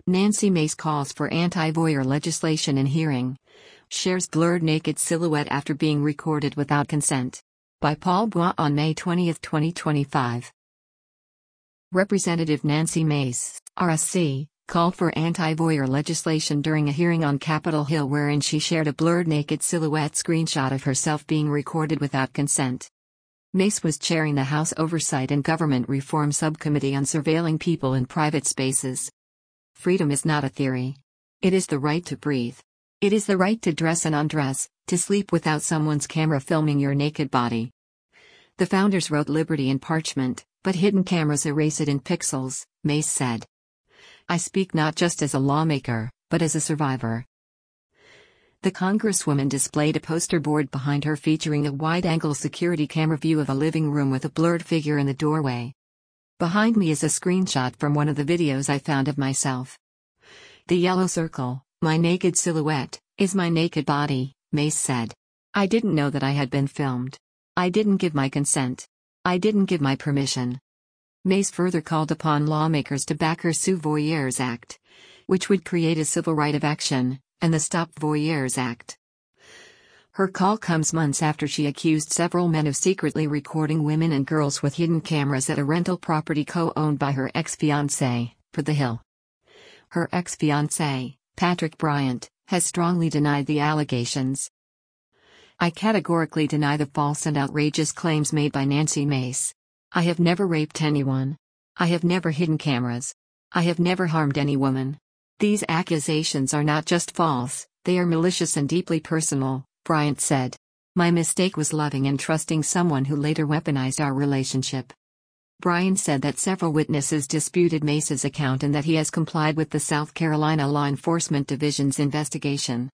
Nancy Mace calls for anti-voyeur legislation in hearing. Shares blurred naked silhouette after being recorded without consent. By Paul Bois on May 20, 2025. Representative Nancy Mace, RSC, called for anti-voyeur legislation during a hearing on Capitol Hill wherein she shared a blurred naked silhouette screenshot of herself being recorded without consent. Mace was chairing the House Oversight and Government Reform Subcommittee on surveilling people in private spaces. Freedom is not a theory. It is the right to breathe. It is the right to dress and undress, to sleep without someone's camera filming your naked body. The founders wrote liberty in parchment, but hidden cameras erase it in pixels, Mace said. I speak not just as a lawmaker, but as a survivor. The Congresswoman displayed a poster board behind her featuring a wide-angle security camera view of a living room with a blurred figure in the doorway. Behind me is a screenshot from one of the videos I found of myself. The yellow circle, my naked silhouette, is my naked body, Mace said. I didn't know that I had been filmed. I didn't give my consent. I didn't give my permission. Mace further called upon lawmakers to back her Sue Voyeurs Act, which would create a civil right of action, and the Stop Voyeurs Act. Her call comes months after she accused several men of secretly recording women and girls with hidden cameras at a rental property co-owned by her ex-fiancé, For the Hill. Her ex-fiancé, Patrick Bryant, has strongly denied the allegations. I categorically deny the false and outrageous claims made by Nancy Mace. I have never raped anyone. I have never hidden cameras. I have never harmed any woman. These accusations are not just false, they are malicious and deeply personal, Bryant said. My mistake was loving and trusting someone who later weaponized our relationship. Bryant said that several witnesses disputed Mace's account and that he has complied with the South Carolina Law Enforcement Division's investigation.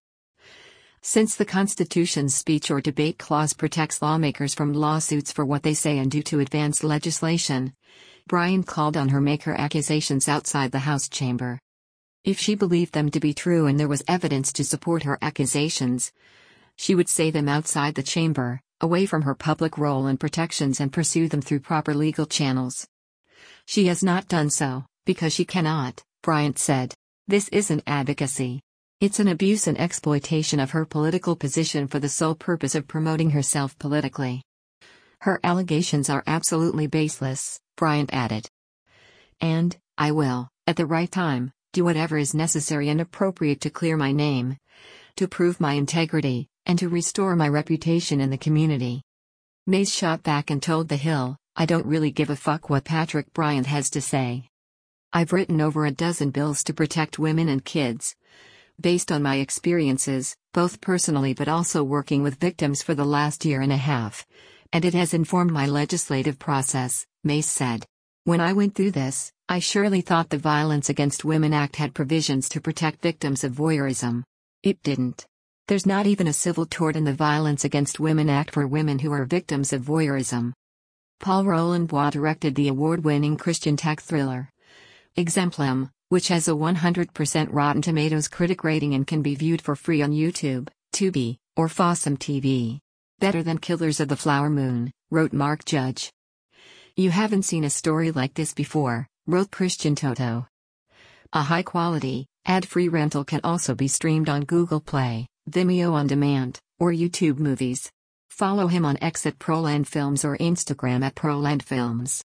Since the Constitution's speech or debate clause protects lawmakers from lawsuits for what they say and do to advance legislation, Bryant called on her to make her accusations outside the House chamber. If she believed them to be true and there was evidence to support her accusations, she would say them outside the chamber, away from her public role and protections, and pursue them through proper legal channels. She has not done so, because she cannot, Bryant said. This isn't advocacy. It's an abuse and exploitation of her political position for the sole purpose of promoting herself politically. Her allegations are absolutely baseless, Bryant added. And, I will, at the right time, do whatever is necessary and appropriate to clear my name, to prove my integrity, and to restore my reputation in the community. Mace shot back and told The Hill, I don't really give a fuck what Patrick Bryant has to say. I've written over a dozen bills to protect women and kids, based on my experiences, both personally but also working with victims for the last year and a half, and it has informed my legislative process, Mace said. When I went through this, I surely thought the Violence Against Women Act had provisions to protect victims of voyeurism. It didn't. There's not even a civil tort in the Violence Against Women Act for women who are victims of voyeurism. Paul Roland Bois directed the award-winning Christian tech thriller Exemplum, which has a 100% Rotten Tomatoes critic rating and can be viewed for free on YouTube, Tubi, or Fossum TV. Better than Killers of the Flower Moon, wrote Mark Judge. You haven't seen a story like this before, wrote Christian Toto. A high-quality, ad-free rental can also be streamed on Google Play, Vimeo On Demand, or YouTube Movies. Follow him on X at Proland Films or Instagram at Proland Films.